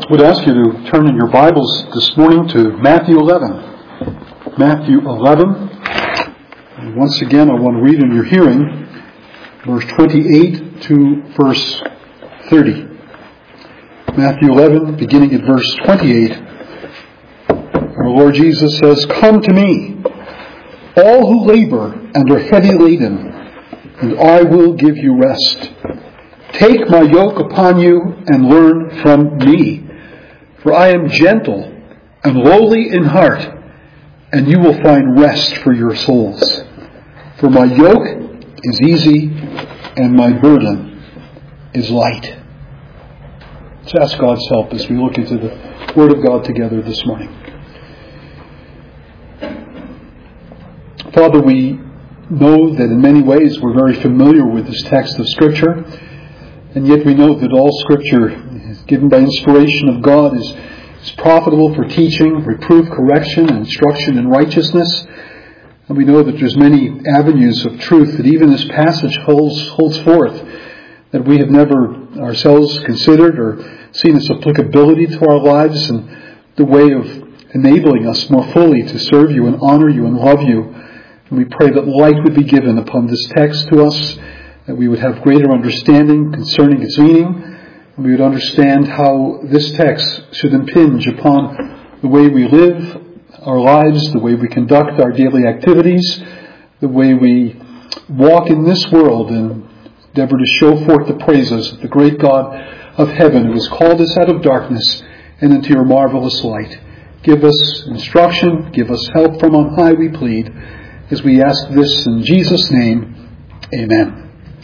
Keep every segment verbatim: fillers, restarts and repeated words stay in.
I would ask you to turn in your Bibles this morning to Matthew eleven. Matthew eleven. And once again, I want to read in your hearing verse twenty-eight to verse thirty. Matthew eleven, beginning at verse twenty-eight. Our Lord Jesus says, "Come to me, all who labor and are heavy laden, and I will give you rest. Take my yoke upon you and learn from me. For I am gentle and lowly in heart, and you will find rest for your souls. For my yoke is easy and my burden is light." Let's ask God's help as we look into the Word of God together this morning. Father, we know that in many ways we're very familiar with this text of Scripture, and yet we know that all Scripture given by inspiration of God is, is profitable for teaching, reproof, correction, and instruction in righteousness. And we know that there's many avenues of truth that even this passage holds, holds forth that we have never ourselves considered or seen its applicability to our lives and the way of enabling us more fully to serve you and honor you and love you. And we pray that light would be given upon this text to us, that we would have greater understanding concerning its meaning, and we would understand how this text should impinge upon the way we live our lives, the way we conduct our daily activities, the way we walk in this world and endeavor to show forth the praises of the great God of heaven who has called us out of darkness and into your marvelous light. Give us instruction, give us help from on high, we plead, as we ask this in Jesus' name. Amen.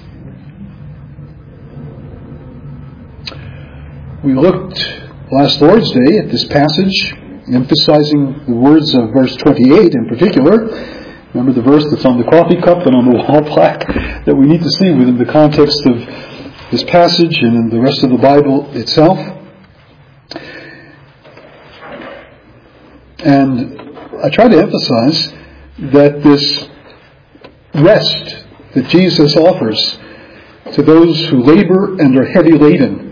We looked last Lord's Day at this passage, emphasizing the words of verse twenty-eight in particular. Remember the verse that's on the coffee cup and on the wall plaque that we need to see within the context of this passage and in the rest of the Bible itself. And I try to emphasize that this rest that Jesus offers to those who labor and are heavy laden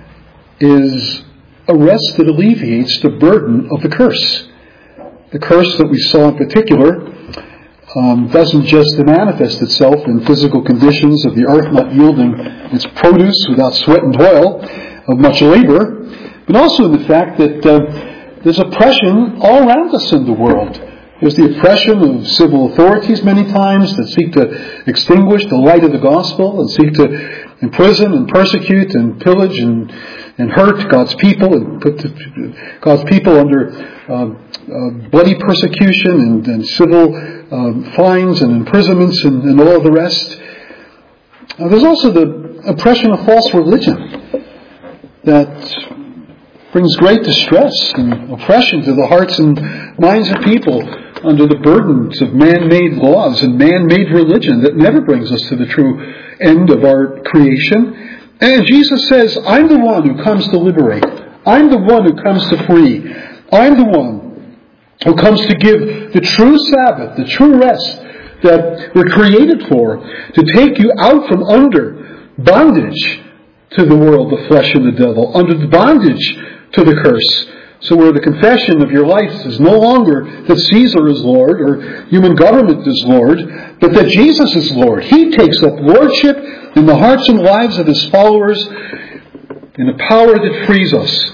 is a rest that alleviates the burden of the curse. The curse that we saw in particular um, doesn't just manifest itself in physical conditions of the earth not yielding its produce without sweat and toil of much labor, but also in the fact that uh, there's oppression all around us in the world. There's the oppression of civil authorities many times that seek to extinguish the light of the gospel and seek to imprison and persecute and pillage and, and hurt God's people and put God's people under uh, uh, bloody persecution and, and civil um, fines and imprisonments and, and all of the rest. Uh, there's also the oppression of false religion that brings great distress and oppression to the hearts and minds of people under the burdens of man-made laws and man-made religion that never brings us to the true end of our creation. And Jesus says, I'm the one who comes to liberate. I'm the one who comes to free. I'm the one who comes to give the true Sabbath, the true rest that we're created for, to take you out from under bondage to the world, the flesh, and the devil, under the bondage to the curse. So where the confession of your life is no longer that Caesar is Lord or human government is Lord, but that Jesus is Lord. He takes up lordship in the hearts and lives of His followers in a power that frees us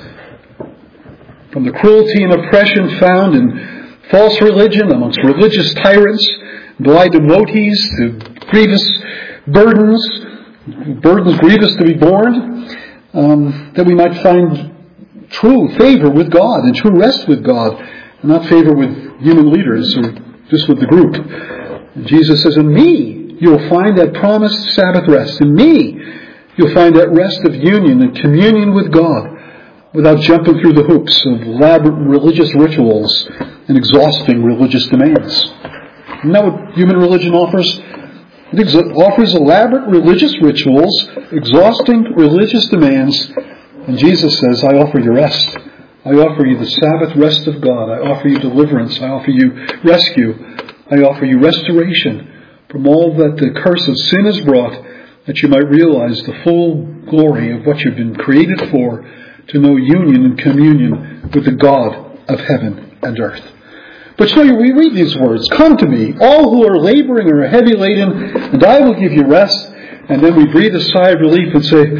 from the cruelty and oppression found in false religion amongst religious tyrants, blind devotees, to grievous burdens, burdens grievous to be borne, um, that we might find true favor with God and true rest with God, and not favor with human leaders or just with the group. And Jesus says, in me, you'll find that promised Sabbath rest. In me, you'll find that rest of union and communion with God without jumping through the hoops of elaborate religious rituals and exhausting religious demands. Isn't that what human religion offers? It offers elaborate religious rituals, exhausting religious demands. And Jesus says, I offer you rest. I offer you the Sabbath rest of God. I offer you deliverance. I offer you rescue. I offer you restoration from all that the curse of sin has brought, that you might realize the full glory of what you've been created for, to know union and communion with the God of heaven and earth. But you know, we read these words, "Come to me, all who are laboring or are heavy laden, and I will give you rest." And then we breathe a sigh of relief and say,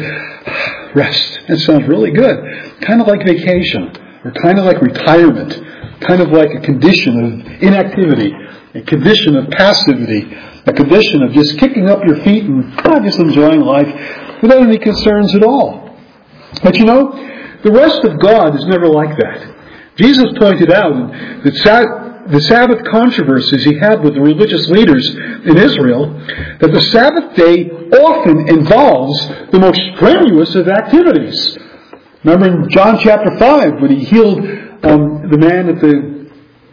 rest. It sounds really good. Kind of like vacation, or kind of like retirement, kind of like a condition of inactivity, a condition of passivity, a condition of just kicking up your feet and ah, just enjoying life without any concerns at all. But you know, the rest of God is never like that. Jesus pointed out that the Sabbath controversies he had with the religious leaders in Israel, that the Sabbath day often involves the most strenuous of activities. Remember in John chapter five, when he healed um, the man at the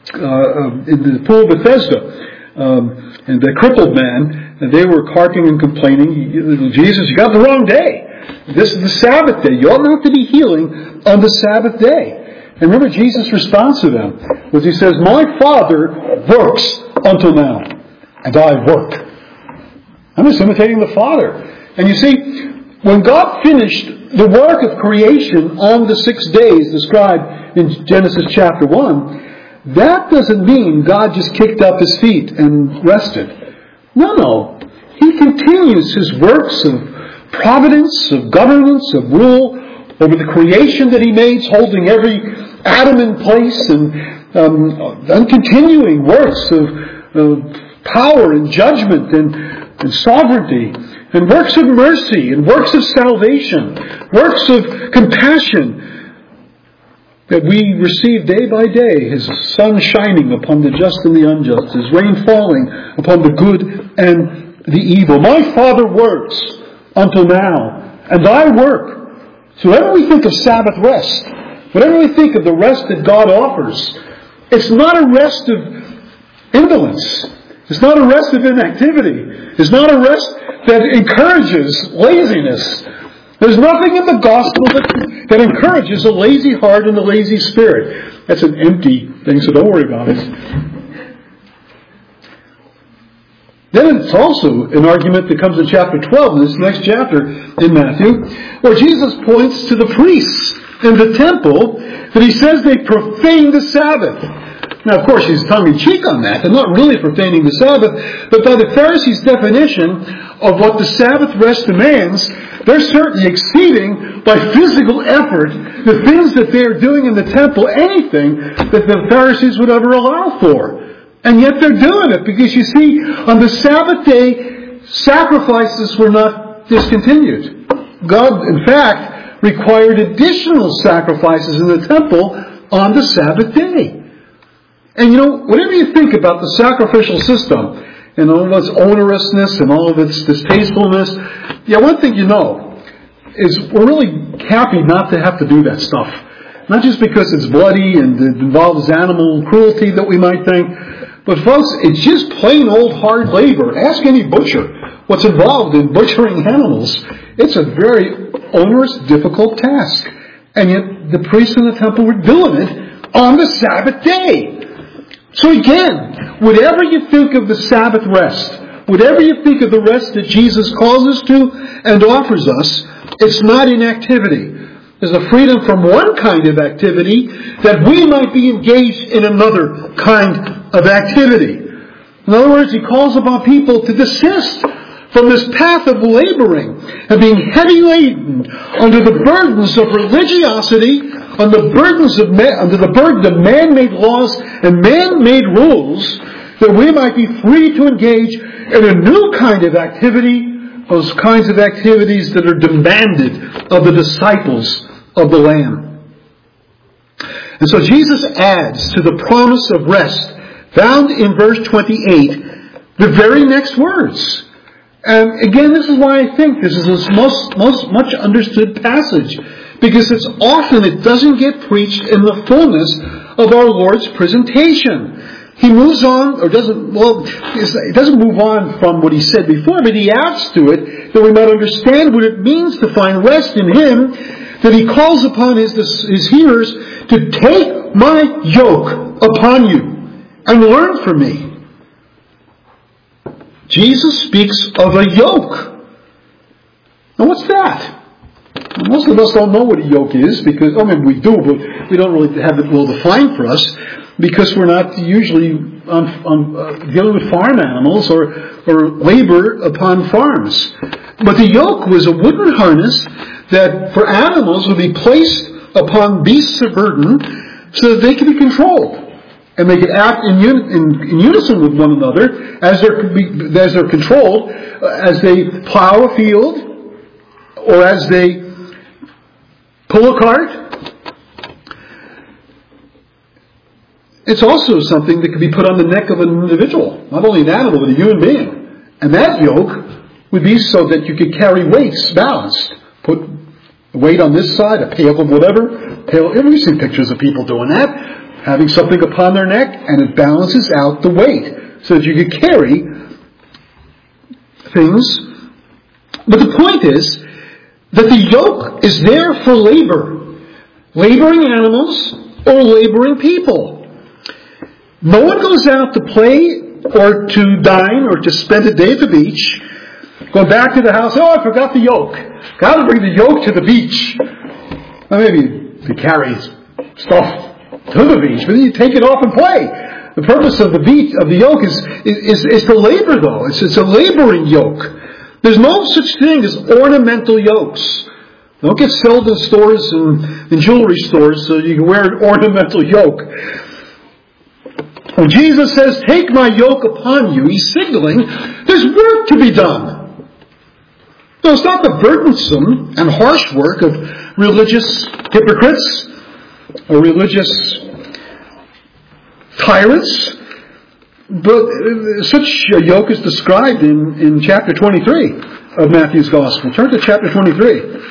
uh, in the pool of Bethesda, um, and the crippled man, and they were carping and complaining, "Jesus, you got the wrong day. This is the Sabbath day. You ought not to be healing on the Sabbath day." And remember Jesus' response to them was he says, "My Father works until now, and I work." I'm just imitating the Father. And you see, when God finished the work of creation on the six days described in Genesis chapter one, that doesn't mean God just kicked up his feet and rested. No, no. He continues his works of providence, of governance, of rule over the creation that he made, holding every atom in place, and um, and continuing works of, of power and judgment and, and sovereignty, and works of mercy and works of salvation, works of compassion that we receive day by day, his sun shining upon the just and the unjust, his rain falling upon the good and the evil. My Father works until now, and I work. So whenever we think of Sabbath rest, whenever we think of the rest that God offers, it's not a rest of indolence. It's not a rest of inactivity. It's not a rest that encourages laziness. There's nothing in the gospel that, that encourages a lazy heart and a lazy spirit. That's an empty thing, so don't worry about it. Then it's also an argument that comes in chapter twelve, in this next chapter in Matthew, where Jesus points to the priests in the temple that he says they profane the Sabbath. Now, of course, he's tongue-in-cheek on that. They're not really profaning the Sabbath, but by the Pharisees' definition of what the Sabbath rest demands, they're certainly exceeding by physical effort the things that they're doing in the temple, anything that the Pharisees would ever allow for. And yet they're doing it because, you see, on the Sabbath day, sacrifices were not discontinued. God, in fact, required additional sacrifices in the temple on the Sabbath day. And you know, whatever you think about the sacrificial system, and all of its onerousness and all of its distastefulness, yeah, one thing you know is we're really happy not to have to do that stuff. Not just because it's bloody and it involves animal cruelty that we might think, but folks, it's just plain old hard labor. Ask any butcher what's involved in butchering animals. It's a very onerous, difficult task. And yet the priests in the temple were doing it on the Sabbath day. So again, whatever you think of the Sabbath rest, whatever you think of the rest that Jesus calls us to and offers us, it's not inactivity. There's a freedom from one kind of activity that we might be engaged in another kind of activity. In other words, he calls upon people to desist from this path of laboring and being heavy laden under the burdens of religiosity, on the burdens of man, under the burden of man-made laws and man-made rules, that we might be free to engage in a new kind of activity, those kinds of activities that are demanded of the disciples of the Lamb. And so Jesus adds to the promise of rest found in verse twenty-eight the very next words. And again, this is why I think this is a most, most much understood passage, because it's often it doesn't get preached in the fullness of our Lord's presentation. He moves on, or doesn't, well, it doesn't move on from what he said before, but he adds to it that we might understand what it means to find rest in him, that he calls upon his, his hearers to take my yoke upon you and learn from me. Jesus speaks of a yoke. Now what's that? Most of us don't know what a yoke is because, I mean, we do, but we don't really have it well defined for us because we're not usually on, on, uh, dealing with farm animals or, or labor upon farms. But the yoke was a wooden harness that for animals would be placed upon beasts of burden so that they could be controlled. And they could act in, un, in, in unison with one another as they're, as they're controlled, uh, as they plow a field or as they pull a cart. It's also something that can be put on the neck of an individual, not only an animal, but a human being. And that yoke would be so that you could carry weights balanced. Put a weight on this side, a pail of whatever. Pail. We've seen pictures of people doing that, having something upon their neck, and it balances out the weight so that you could carry things. But the point is that the yoke is there for labor. Laboring animals or laboring people. No one goes out to play or to dine or to spend a day at the beach, go back to the house, oh, I forgot the yoke. Got to bring the yoke to the beach. Well, maybe to carry stuff to the beach, but then you take it off and play. The purpose of the beach, of the yoke is, is, is to labor though. It's, it's a laboring yoke. There's no such thing as ornamental yokes. They don't get sold in stores and in jewelry stores so you can wear an ornamental yoke. When Jesus says, take my yoke upon you, he's signaling there's work to be done. No, it's not the burdensome and harsh work of religious hypocrites or religious tyrants, but such a yoke is described in, in chapter twenty-three of Matthew's Gospel. Turn to chapter twenty-three.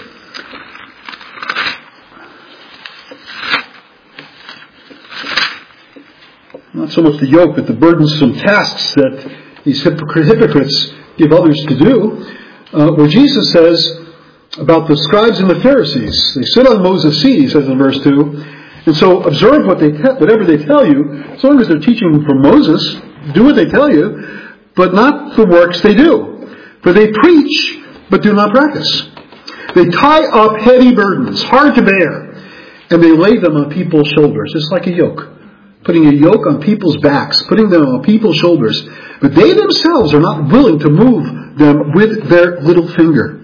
Not so much the yoke, but the burdensome tasks that these hypocrites give others to do. Uh, where Jesus says about the scribes and the Pharisees, they sit on Moses' seat, he says in verse two, and so observe what they te- whatever they tell you, as long as they're teaching from Moses, do what they tell you, but not the works they do. For they preach, but do not practice. They tie up heavy burdens, hard to bear, and they lay them on people's shoulders. It's like a yoke. Putting a yoke on people's backs, putting them on people's shoulders. But they themselves are not willing to move them with their little finger.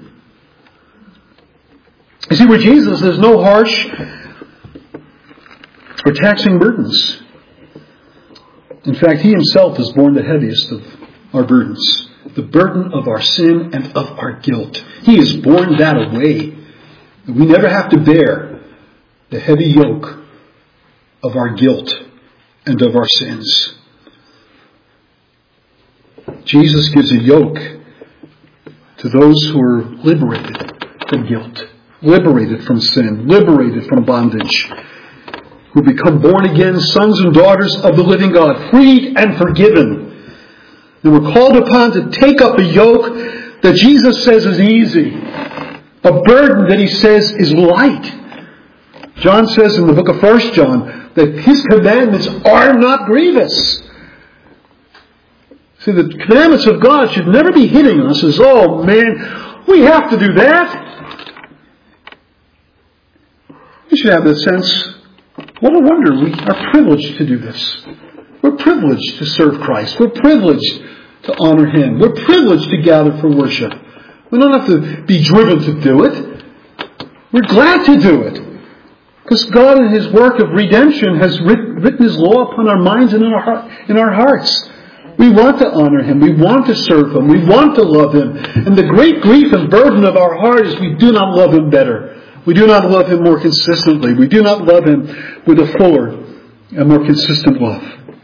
You see, with Jesus, there's no harsh or taxing burdens. In fact, he himself has borne the heaviest of our burdens. The burden of our sin and of our guilt. He has borne that away. We never have to bear the heavy yoke of our guilt and of our sins. Jesus gives a yoke to those who are liberated from guilt, liberated from sin, liberated from bondage, who become born again sons and daughters of the living God, freed and forgiven. And we're called upon to take up a yoke that Jesus says is easy, a burden that he says is light. John says in the book of First John that his commandments are not grievous. See, the commandments of God should never be hitting us as, oh man, we have to do that. We should have the sense, what a wonder, we are privileged to do this. We're privileged to serve Christ. We're privileged to honor Him. We're privileged to gather for worship. We don't have to be driven to do it. We're glad to do it. Because God in His work of redemption has written His law upon our minds and in our, heart, in our hearts. We want to honor Him. We want to serve Him. We want to love Him. And the great grief and burden of our heart is we do not love Him better. We do not love Him more consistently. We do not love Him with a fuller and more consistent love.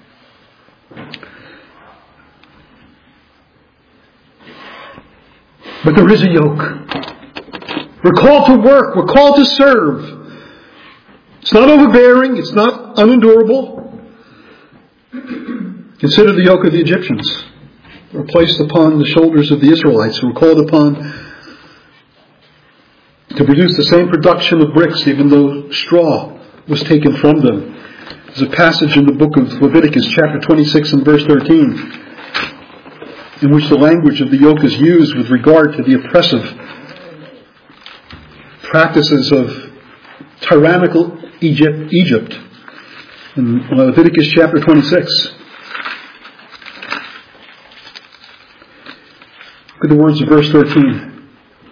But there is a yoke. We're called to work. We're called to serve. It's not overbearing. It's not unendurable. Consider the yoke of the Egyptians. They were placed upon the shoulders of the Israelites who were called upon to produce the same production of bricks even though straw was taken from them. There's a passage in the book of Leviticus chapter twenty-six and verse thirteen in which the language of the yoke is used with regard to the oppressive practices of tyrannical Egypt, Egypt in Leviticus chapter twenty-six. Look at the words of verse thirteen.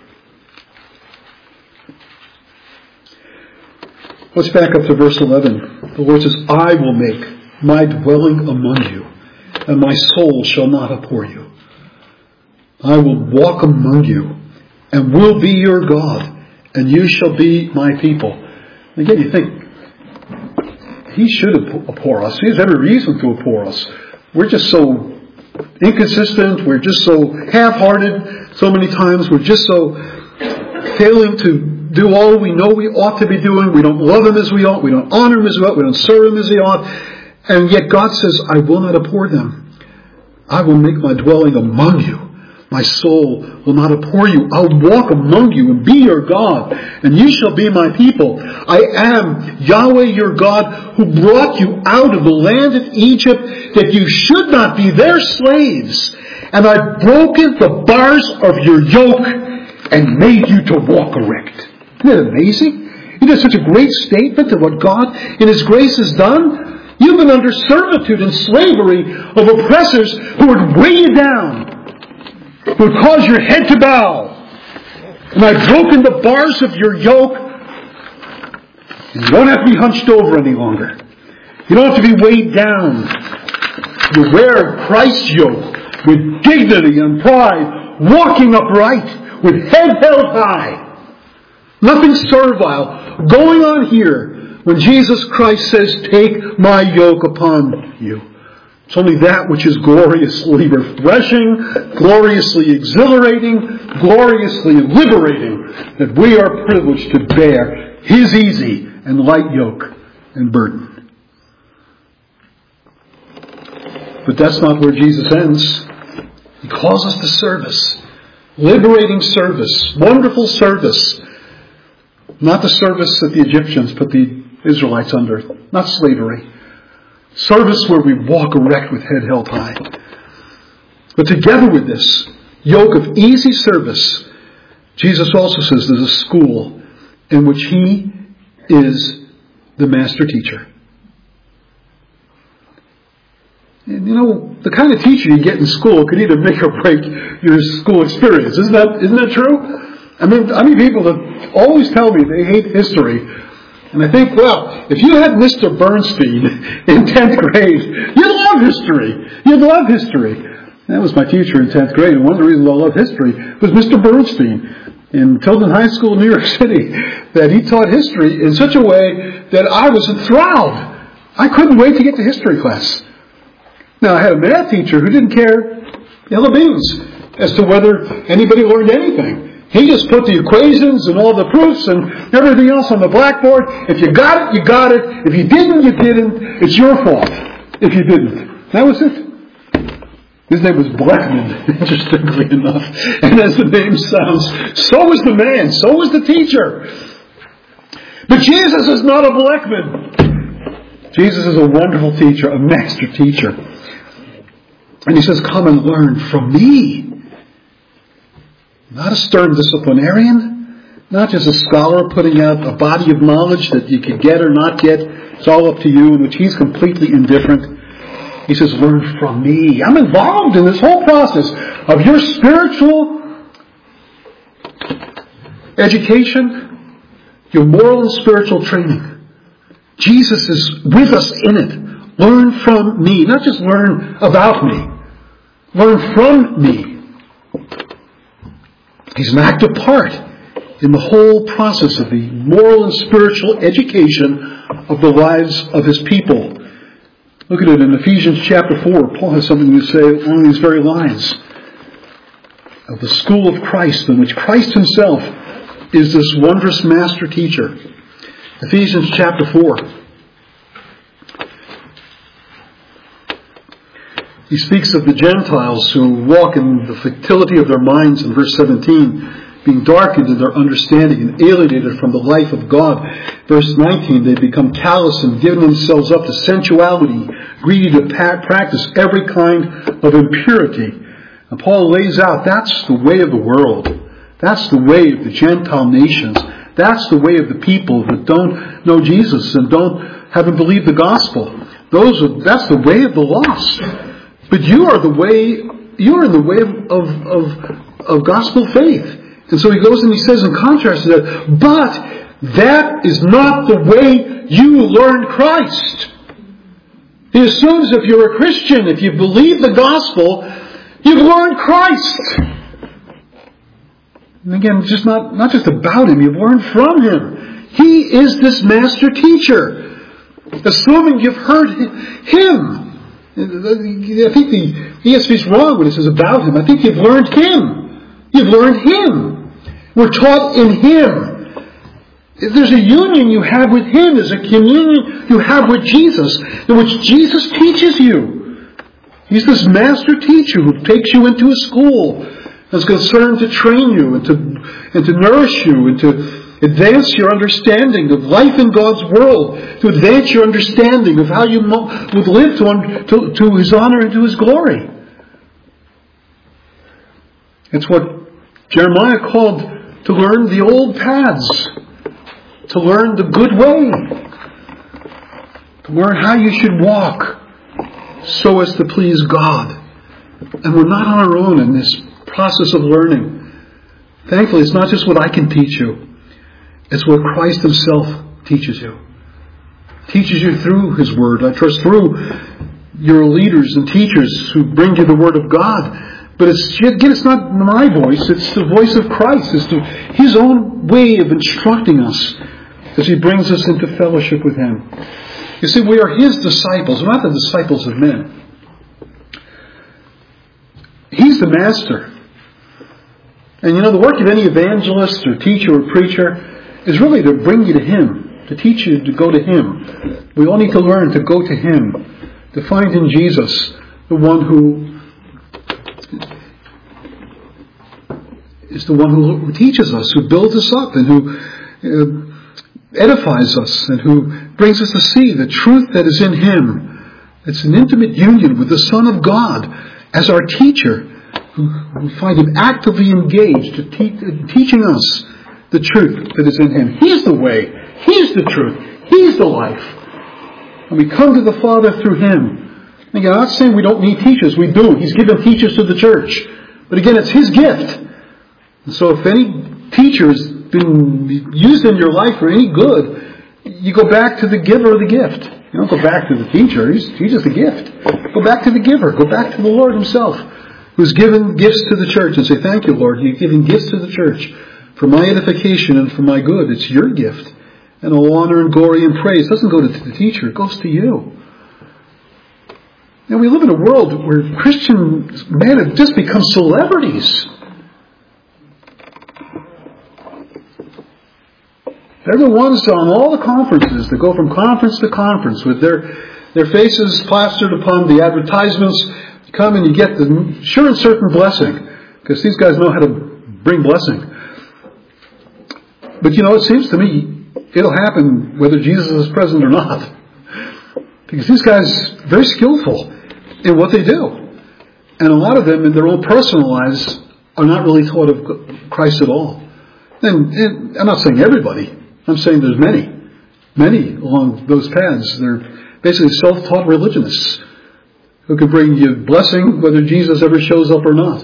Let's back up to verse eleven. The Lord says, I will make my dwelling among you, and my soul shall not abhor you. I will walk among you, and will be your God, and you shall be my people. Again, you think, He should abhor us. He has every reason to abhor us. We're just so inconsistent. We're just so half-hearted so many times. We're just so failing to do all we know we ought to be doing. We don't love Him as we ought. We don't honor Him as we ought. We don't serve Him as we ought. And yet God says, I will not abhor them. I will make my dwelling among you. My soul will not abhor you. I'll walk among you and be your God, and you shall be my people. I am Yahweh your God, who brought you out of the land of Egypt, that you should not be their slaves. And I've broken the bars of your yoke and made you to walk erect. Isn't that amazing? Isn't that such a great statement of what God in His grace has done? You've been under servitude and slavery of oppressors who would weigh you down, who would cause your head to bow. And I've broken the bars of your yoke. And you don't have to be hunched over any longer. You don't have to be weighed down. You wear Christ's yoke with dignity and pride, walking upright, with head held high. Nothing servile going on here when Jesus Christ says, take my yoke upon you. It's only that which is gloriously refreshing, gloriously exhilarating, gloriously liberating, that we are privileged to bear His easy and light yoke and burden. But that's not where Jesus ends. He calls us to service. Liberating service. Wonderful service. Not the service that the Egyptians put the Israelites under. Not slavery. Service where we walk erect with head held high. But together with this yoke of easy service, Jesus also says there's a school in which He is the master teacher. And you know, the kind of teacher you get in school could either make or break your school experience. Isn't that, isn't that true? I mean, I mean, people that always tell me they hate history. And I think, well, if you had Mister Bernstein in tenth grade, you'd love history. You'd love history. That was my teacher in tenth grade. And one of the reasons I love history was Mister Bernstein in Tilden High School in New York City, that he taught history in such a way that I was enthralled. I couldn't wait to get to history class. Now, I had a math teacher who didn't care yellow beans as to whether anybody learned anything. He just put the equations and all the proofs and everything else on the blackboard. If you got it, you got it. If you didn't, you didn't. It's your fault if you didn't. That was it. His name was Blackman, interestingly enough. And as the name sounds, so was the man, so was the teacher. But Jesus is not a Blackman. Jesus is a wonderful teacher, a master teacher. And He says, come and learn from me. Not a stern disciplinarian, not just a scholar putting out a body of knowledge that you could get or not get. It's all up to you, in which He's completely indifferent. He says, learn from me. I'm involved in this whole process of your spiritual education, your moral and spiritual training. Jesus is with us in it. Learn from me. Not just learn about me. Learn from me. He's an active part in the whole process of the moral and spiritual education of the lives of His people. Look at it in Ephesians chapter four. Paul has something to say along these very lines of the school of Christ, in which Christ Himself is this wondrous master teacher. Ephesians chapter four. He speaks of the Gentiles who walk in the futility of their minds in verse seventeen, being darkened in their understanding and alienated from the life of God. Verse nineteen, they become callous and given themselves up to sensuality, greedy to practice every kind of impurity. And Paul lays out, that's the way of the world. That's the way of the Gentile nations. That's the way of the people that don't know Jesus and don't haven't believed the gospel. Those are, that's the way of the lost. But you are the way, you are in the way of, of, of, of gospel faith. And so he goes and he says in contrast to that, but that is not the way you learned Christ. He assumes if you're a Christian, if you believe the gospel, you've learned Christ. And again, just not, not just about Him, you've learned from Him. He is this master teacher. Assuming you've heard Him. I think the E S V is wrong when it says about Him. I think you've learned Him. You've learned Him. We're taught in Him. There's a union you have with Him. There's a communion you have with Jesus, in which Jesus teaches you. He's this master teacher who takes you into a school that's concerned to train you and to, and to nourish you and to advance your understanding of life in God's world, to advance your understanding of how you would live to, to, to His honor and to His glory. It's what Jeremiah called to learn the old paths, to learn the good way, to learn how you should walk so as to please God. And we're not on our own in this process of learning. Thankfully, it's not just what I can teach you. It's what Christ Himself teaches you. Teaches you through His Word. I trust through your leaders and teachers who bring you the Word of God. But it's, again, it's not my voice. It's the voice of Christ. It's the, His own way of instructing us as He brings us into fellowship with Him. You see, we are His disciples. We're not the disciples of men. He's the master. And you know, the work of any evangelist or teacher or preacher is really to bring you to Him, to teach you to go to Him. We all need to learn to go to Him, to find in Jesus the one who is the one who teaches us, who builds us up, and who uh, edifies us, and who brings us to see the truth that is in Him. It's an intimate union with the Son of God as our teacher. We find Him actively engaged to te- teaching us the truth that is in Him. He's the way. He's the truth. He's the life. And we come to the Father through Him. Again, I'm not saying we don't need teachers. We do. He's given teachers to the church. But again, it's His gift. And so if any teacher has been used in your life for any good, you go back to the giver of the gift. You don't go back to the teacher. He's, he's just a gift. Go back to the giver. Go back to the Lord Himself, who's given gifts to the church, and say, thank you, Lord. You've given gifts to the church for my edification and for my good. It's your gift. And all honor and glory and praise doesn't go to the teacher. It goes to you. Now, we live in a world where Christian men have just become celebrities. They're the ones on all the conferences that go from conference to conference with their, their faces plastered upon the advertisements. You come and you get the sure and certain blessing, because these guys know how to bring blessing. But you know, it seems to me it'll happen whether Jesus is present or not. Because these guys are very skillful in what they do. And a lot of them in their own personal lives are not really taught of Christ at all. And, and I'm not saying everybody. I'm saying there's many. Many along those paths. They're basically self-taught religionists who can bring you blessing whether Jesus ever shows up or not.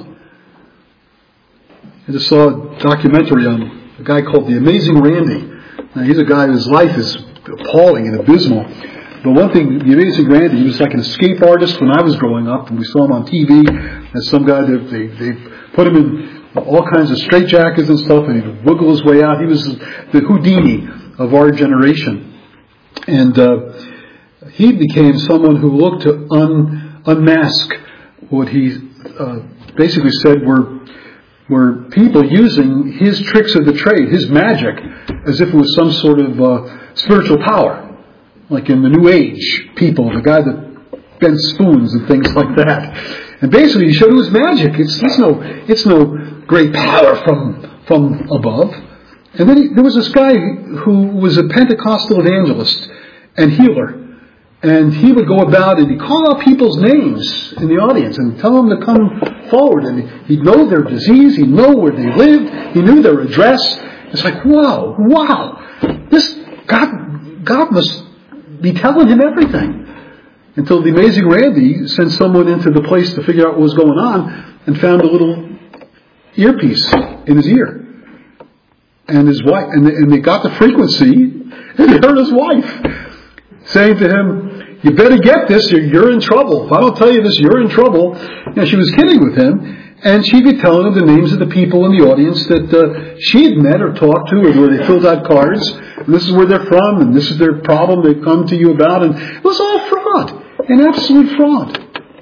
I just saw a documentary on a guy called The Amazing Randy. Now, he's a guy whose life is appalling and abysmal. But one thing, The Amazing Randy, he was like an escape artist when I was growing up, and we saw him on T V as some guy that they, they put him in all kinds of straitjackets and stuff, and he'd wiggle his way out. He was the Houdini of our generation. And uh, he became someone who looked to un, unmask what he uh, basically said were were people using his tricks of the trade, his magic, as if it was some sort of uh, spiritual power. Like in the New Age people, the guy that bent spoons and things like that. And basically he showed it was magic. It's, it's no it's no great power from from above. And then he, there was this guy who was a Pentecostal evangelist and healer. And he would go about and he'd call out people's names in the audience and tell them to come forward. And he'd know their disease. He'd know where they lived. He knew their address. It's like, whoa, wow. This God, God must be telling him everything. Until the amazing Randy sent someone into the place to figure out what was going on and found a little earpiece in his ear. And his wife, and they, and they got the frequency, and they heard his wife saying to him, you better get this, you're, you're in trouble. If I don't tell you this, you're in trouble. And she was kidding with him, and she'd be telling him the names of the people in the audience that uh, she had met or talked to, or where they filled out cards, and this is where they're from, and this is their problem they've come to you about, and it was all fraud, an absolute fraud.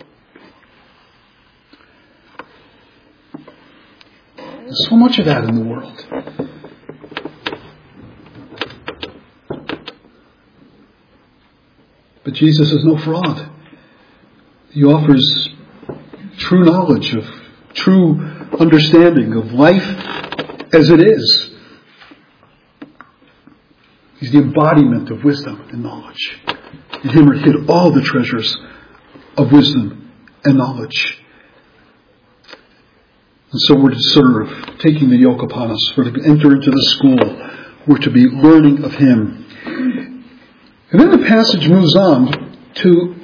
There's so much of that in the world. But Jesus is no fraud. He offers true knowledge of, true understanding of life as it is. He's the embodiment of wisdom and knowledge. In him are hid all the treasures of wisdom and knowledge. And so we're to serve, taking the yoke upon us. We're to enter into the school. We're to be learning of him. And then the passage moves on to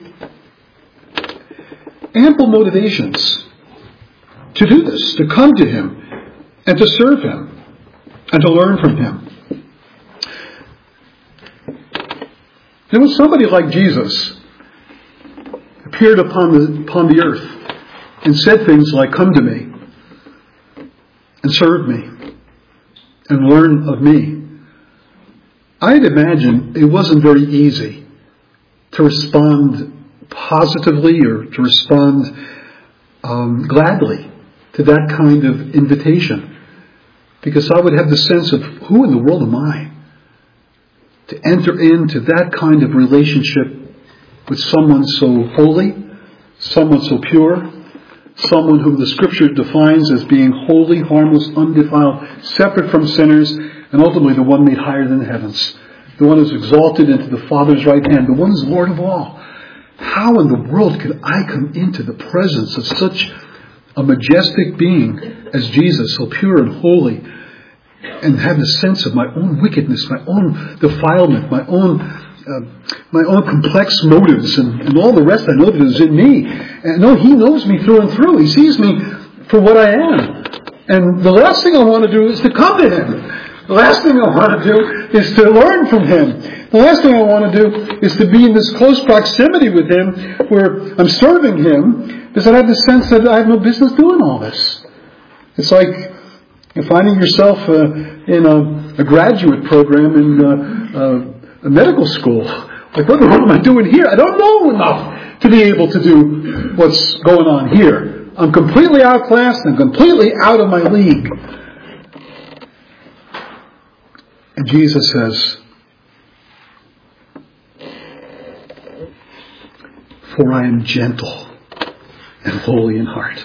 ample motivations to do this, to come to him and to serve him and to learn from him. And when somebody like Jesus appeared upon the, upon the earth and said things like, come to me and serve me and learn of me, I'd imagine it wasn't very easy to respond positively or to respond um, gladly to that kind of invitation. Because I would have the sense of, who in the world am I to enter into that kind of relationship with someone so holy, someone so pure, someone whom the Scripture defines as being holy, harmless, undefiled, separate from sinners, and ultimately the one made higher than the heavens. The one who's exalted into the Father's right hand. The one who's Lord of all. How in the world could I come into the presence of such a majestic being as Jesus, so pure and holy, and have the sense of my own wickedness, my own defilement, my own uh, my own complex motives, and, and all the rest I know that is in me. And no, he knows me through and through. He sees me for what I am. And the last thing I want to do is to come to him. The last thing I want to do is to learn from him. The last thing I want to do is to be in this close proximity with him where I'm serving him, because I have the sense that I have no business doing all this. It's like you're finding yourself uh, in a, a graduate program in uh, uh, a medical school. Like, what the hell am I doing here? I don't know enough to be able to do what's going on here. I'm completely outclassed and completely out of my league. And Jesus says, for I am gentle and lowly in heart.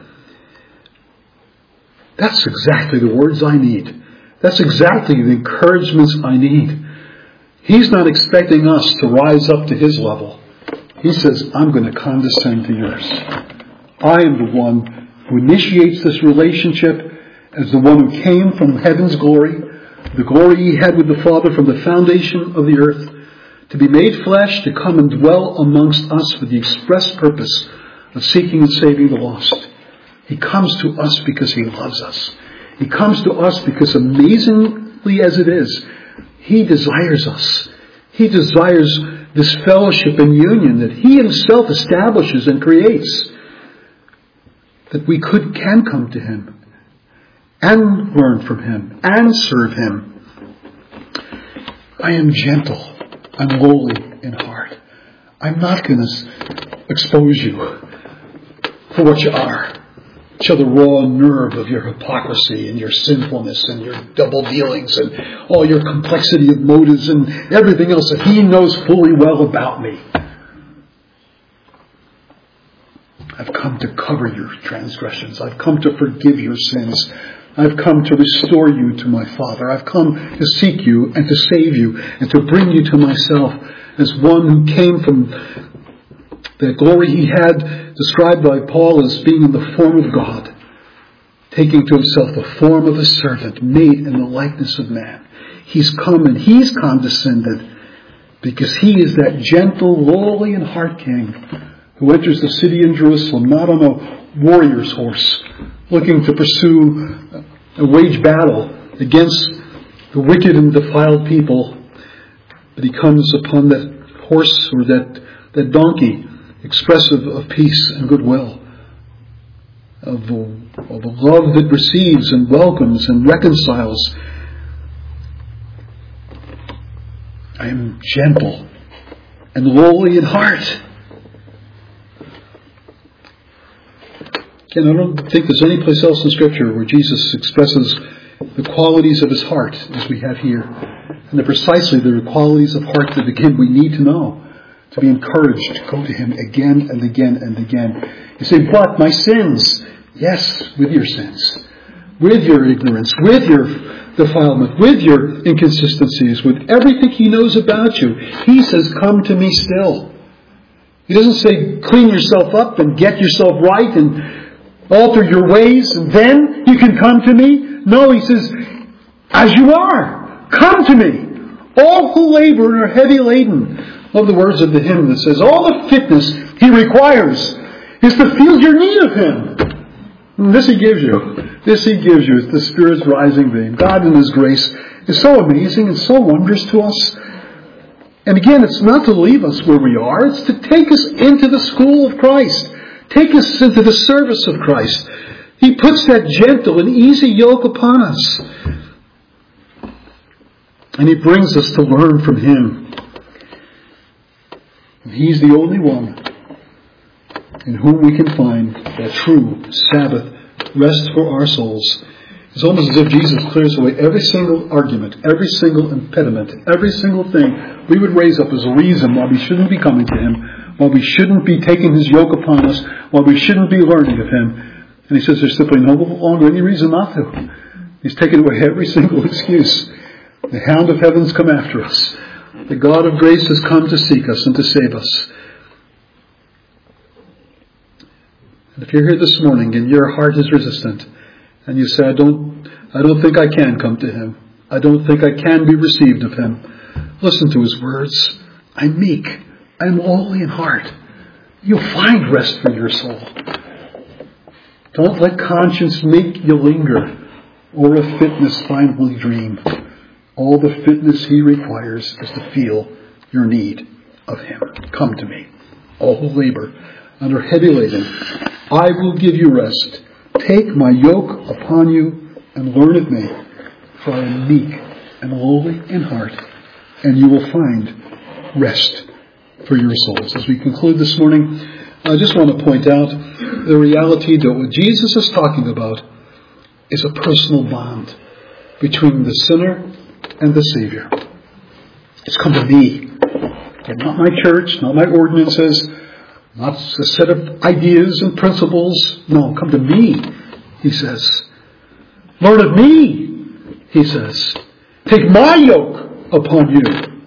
That's exactly the words I need. That's exactly the encouragements I need. He's not expecting us to rise up to his level. He says, I'm going to condescend to yours. I am the one who initiates this relationship as the one who came from heaven's glory, the glory he had with the Father from the foundation of the earth, to be made flesh, to come and dwell amongst us for the express purpose of seeking and saving the lost. He comes to us because he loves us. He comes to us because, amazingly as it is, he desires us. He desires this fellowship and union that he himself establishes and creates, that we could can come to him and learn from him and serve him. I am gentle. I'm lowly in heart. I'm not going to expose you for what you are. Show the raw nerve of your hypocrisy and your sinfulness and your double dealings and all your complexity of motives and everything else that he knows fully well about me. I've come to cover your transgressions. I've come to forgive your sins. I've come to restore you to my Father. I've come to seek you and to save you and to bring you to myself as one who came from the glory he had, described by Paul as being in the form of God. taking to himself the form of a servant, made in the likeness of man. He's come and he's condescended because he is that gentle, lowly in heart king who enters the city in Jerusalem not on a warrior's horse, looking to pursue a wage battle against the wicked and defiled people, but he comes upon that horse or that, that donkey, expressive of peace and goodwill, of a, of a love that receives and welcomes and reconciles. I am gentle and lowly in heart. Again, I don't think there's any place else in Scripture where Jesus expresses the qualities of his heart as we have here. And they're precisely the qualities of heart that, again, we need to know, to be encouraged to go to him again and again and again. You say, but my sins. Yes, with your sins, with your ignorance, with your defilement, with your inconsistencies, with everything he knows about you. He says, come to me still. He doesn't say, clean yourself up and get yourself right and alter your ways and then you can come to me. No, he says, as you are, come to me. All who labor and are heavy laden. Love the words of the hymn that says, all the fitness he requires is to feel your need of him. And this he gives you. This he gives you. It's the Spirit's rising beam. God in his grace is so amazing and so wondrous to us. And again, it's not to leave us where we are. It's to take us into the school of Christ. Take us into the service of Christ. He puts that gentle and easy yoke upon us. And he brings us to learn from him. And he's the only one in whom we can find that true Sabbath rest for our souls. It's almost as if Jesus clears away every single argument, every single impediment, every single thing we would raise up as a reason why we shouldn't be coming to him, why we shouldn't be taking his yoke upon us, why we shouldn't be learning of him. And he says there's simply no longer any reason not to. He's taken away every single excuse. The hound of heaven's come after us. The God of grace has come to seek us and to save us. And if you're here this morning and your heart is resistant, and you say, I don't, I don't think I can come to him. I don't think I can be received of him. Listen to his words. I'm meek. I'm lowly in heart. You'll find rest for your soul. Don't let conscience make you linger, or a fitness finally dream. All the fitness he requires is to feel your need of him. Come to me, all who labor and are heavy laden. I will give you rest. Take my yoke upon you and learn of me, for I am meek and lowly in heart, and you will find rest for your souls. As we conclude this morning, I just want to point out the reality that what Jesus is talking about is a personal bond between the sinner and the Savior. It's come to me. Not my church, not my ordinances, not a set of ideas and principles. No, come to me, he says. Learn of me, he says. Take my yoke upon you.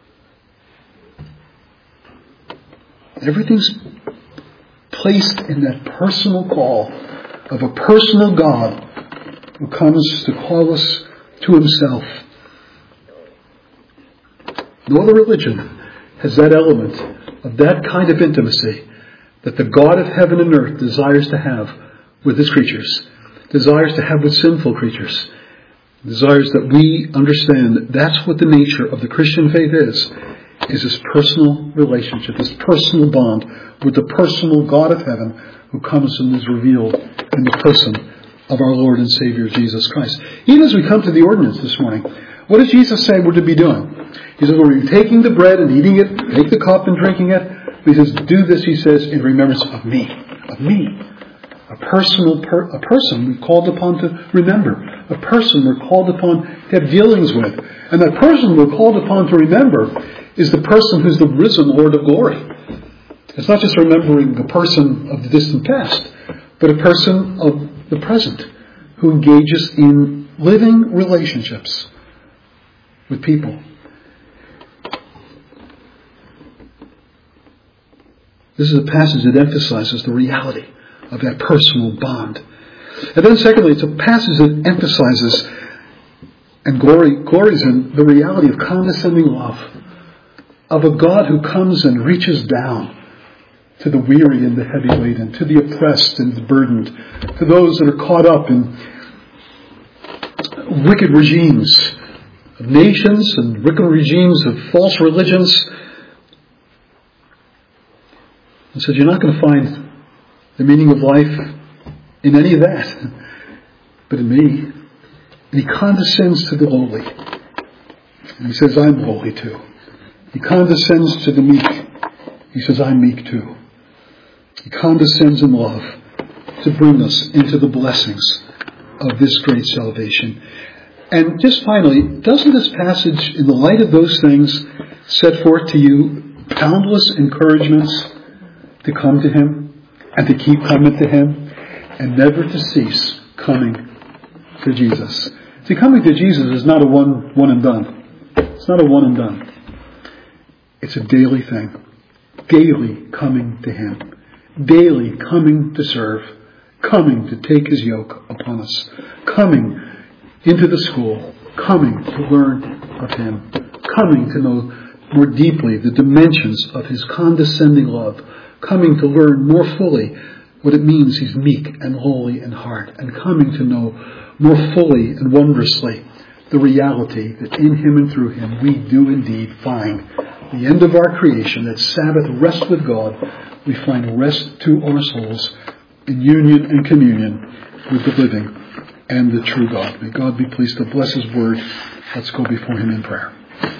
Everything's placed in that personal call of a personal God who comes to call us to himself. No other religion has that element of that kind of intimacy that the God of heaven and earth desires to have with his creatures, desires to have with sinful creatures, desires that we understand that that's what the nature of the Christian faith is, is this personal relationship, this personal bond with the personal God of heaven who comes and is revealed in the person of our Lord and Savior Jesus Christ. Even as we come to the ordinance this morning, what does Jesus say we're to be doing? He says, we're taking the bread and eating it, take the cup and drinking it. He says, do this, he says, in remembrance of me. Of me. A personal, per, a person we're called upon to remember. A person we're called upon to have dealings with. And that person we're called upon to remember is the person who's the risen Lord of glory. It's not just remembering a person of the distant past, but a person of the present who engages in living relationships with people. This is a passage that emphasizes the reality of that personal bond. And then secondly, it's a passage that emphasizes and glory, glories in the reality of condescending love, of a God who comes and reaches down to the weary and the heavy laden, to the oppressed and the burdened, to those that are caught up in wicked regimes of nations and wicked regimes of false religions. And said, you're not going to find the meaning of life in any of that, but in me. And he condescends to the lowly. And he says, I'm lowly too. He condescends to the meek. He says, I'm meek too. He condescends in love to bring us into the blessings of this great salvation. And just finally, doesn't this passage, in the light of those things, set forth to you boundless encouragements to come to Him and to keep coming to Him and never to cease coming to Jesus? See, coming to Jesus is not a one, one and done. It's not a one and done. It's a daily thing. Daily coming to Him. Daily coming to serve. Coming to take His yoke upon us. Coming into the school. Coming to learn of Him. Coming to know more deeply the dimensions of His condescending love. Coming to learn more fully what it means He's meek and lowly in heart. And coming to know more fully and wondrously the reality that in Him and through Him we do indeed find the end of our creation, that Sabbath rest with God. We find rest to our souls in union and communion with the living and the true God. May God be pleased to bless His word. Let's go before Him in prayer.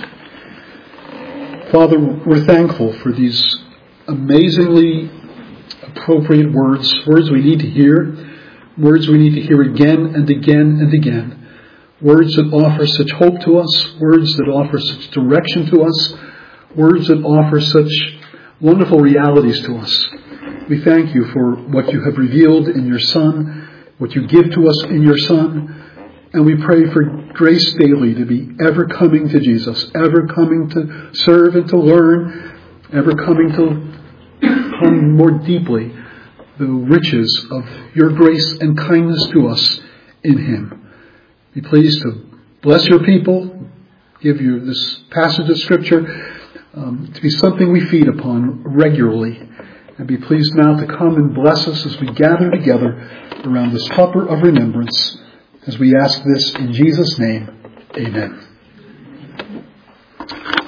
Father, we're thankful for these amazingly appropriate words, words we need to hear, words we need to hear again and again and again, words that offer such hope to us, words that offer such direction to us, words that offer such wonderful realities to us. We thank You for what You have revealed in Your Son, what You give to us in Your Son, and we pray for grace daily to be ever coming to Jesus, ever coming to serve and to learn, ever coming to come more deeply the riches of Your grace and kindness to us in Him. Be pleased to bless Your people, give You this passage of Scripture um, to be something we feed upon regularly, and be pleased now to come and bless us as we gather together around this supper of remembrance, as we ask this in Jesus' name. Amen.